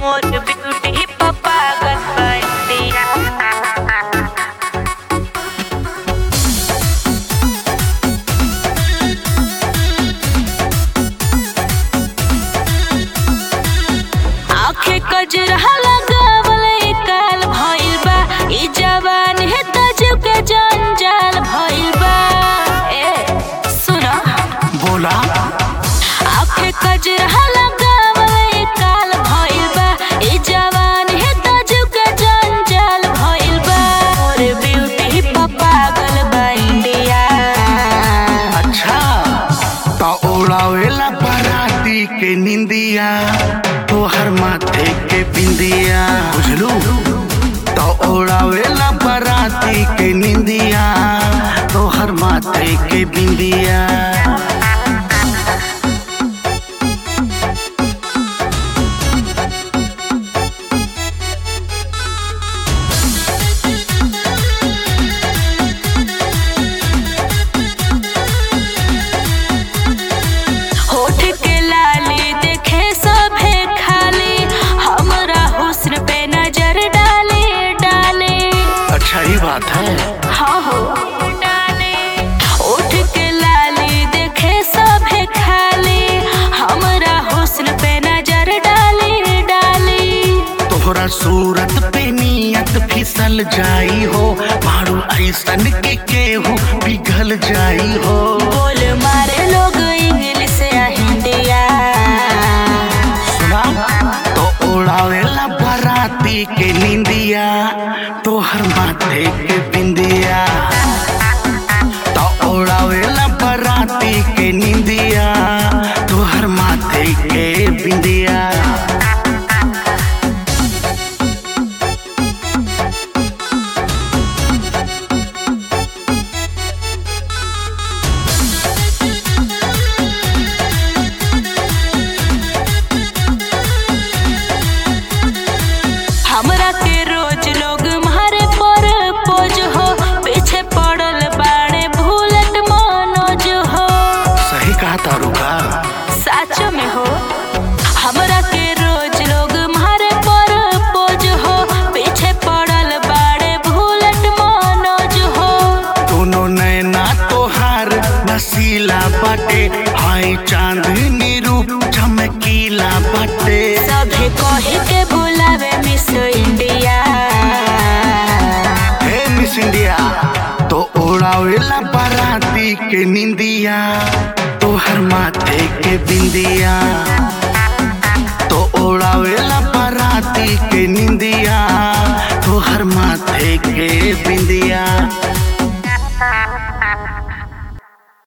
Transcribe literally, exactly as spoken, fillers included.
मोर beauty पप्पा गन बंदिया। आँखें कजरा लगावले काल भइल बा, ई जवान है तजु के जंजाल भइल बा। ए सुना बोला आँखें कजरा लगावले काल भइल बा, ई जवान है तजु के जंजाल भइल बा। मोर ब्यूटी पप्पा गल बंदिया। अच्छा तो उड़ावेला बाराती के निंदिया, तोहर माथे के बिंदिया बुझलू। तो उड़ावेला बाराती के निंदिया, तोहर माथे के बिंदिया। होठ के लाली देखे सभे खाली, हमरा हुस्न पे नजर डाले डाले। अच्छा ही बात है। हाँ हो डाले। होठ के लाली देखे सभे खाली, हमरा हुस्न पे नजर डाले डाले। तोहरा सूरत पे नियत फिसल जाई हो, मारू ऐसन के केहू पिघल जाई हो। बोल मारे लोग इंग्लिश या हिंदिया। सुना तो उड़ावेला बाराती के निंदिया, तोहर माथे के बिंदिया। तो उड़ावेला बाराती के निंदिया, तोहर माथे के बिंदिया। हमरा के रोज लोग मारे पर पोज हो, पीछे पड़ल बाड़े भूलट मनोज हो। सही कहा तारू का। साचो में हो। हमरा के रोज लोग मारे पर पोज हो, पीछे पड़ल बाड़े भूलट मनोज हो। दोनों नैना तोहार नसीला बाटे, हाय चांदनी रूप चमकीला बाटे। सभे कहे के बुलावे मिस इंडिया। हे मिस इंडिया तो उड़ावेला बाराती के निंदिया, तोहर माथे के बिंदिया। तो उड़ावेला बाराती के निंदिया, तोहर माथे के बिंदिया।